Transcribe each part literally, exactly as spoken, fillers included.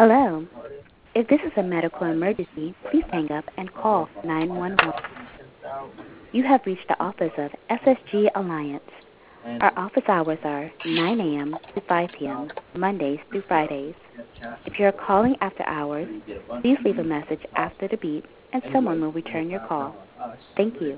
Hello. If this is a medical emergency, please hang up and call nine one one. You have reached the office of S S G Alliance. Our office hours are nine a.m. to five p.m., Mondays through Fridays. If you are calling after hours, please leave a message after the beep and someone will return your call. Thank you.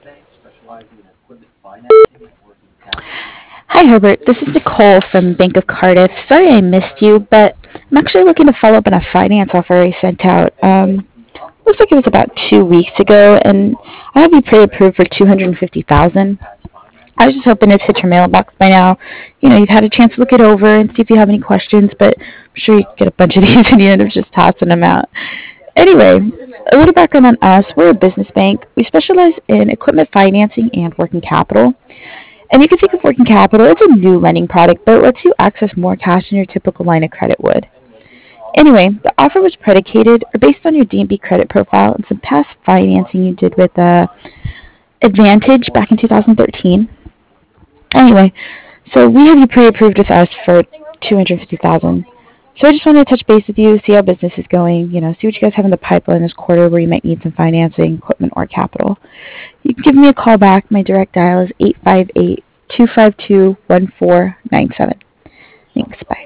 Hi, Herbert. This is Nicole from Bank of Cardiff. Sorry I missed you, but I'm actually looking to follow up on a finance offer I sent out. Um, looks like it was about two weeks ago, and I have you pre-approved for two hundred fifty thousand dollars. I was just hoping it's hit your mailbox by now. You know, you've had a chance to look it over and see if you have any questions, but I'm sure you get a bunch of these and you end up just tossing them out. Anyway, a little background on us. We're a business bank. We specialize in equipment financing and working capital. And you can think of working capital as a new lending product, but it lets you access more cash than your typical line of credit would. Anyway, the offer was predicated or based on your D and B credit profile and some past financing you did with uh, Advantage back in two thousand thirteen. Anyway, so we have you pre-approved with us for two hundred fifty thousand dollars. So I just wanted to touch base with you, see how business is going, you know, see what you guys have in the pipeline this quarter where you might need some financing, equipment, or capital. You can give me a call back. My direct dial is eight five eight, two five two, one four nine seven. Thanks. Bye.